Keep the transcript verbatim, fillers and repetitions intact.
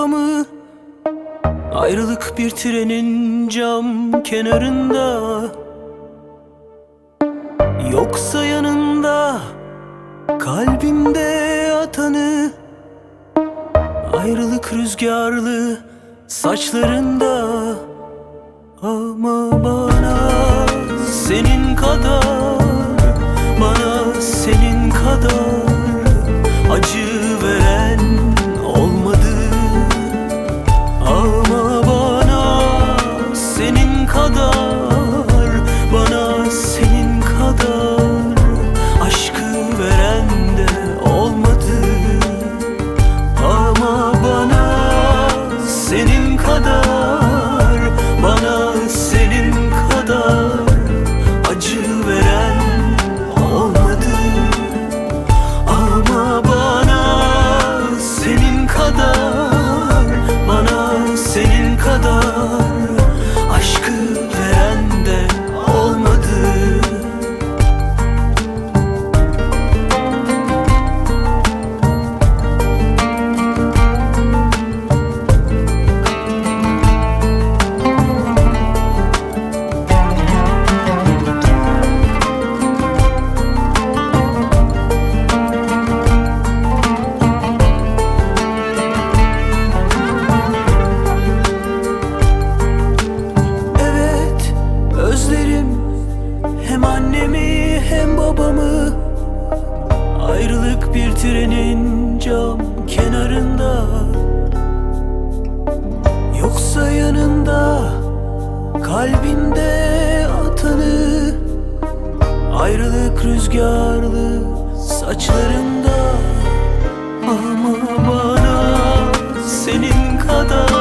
babamı. Ayrılık bir trenin cam kenarında, yoksa yanında kalbinde atanı. Ayrılık rüzgarlı saçlarında, ama bana senin kadar, bana senin kadar acı veren olmadı. Ama bana senin kadar, bana senin kadar aşkı veren de olmadı. Ama bana senin kadar, bana senin kadar acı veren olmadı. Ama bana senin kadar, bana senin kadar aşkı veren de olmadı. Hem annemi hem babamı. Ayrılık bir trenin cam kenarında, yoksa yanında kalbinde atanı. Ayrılık rüzgarlı saçlarında, ama bana senin kadar,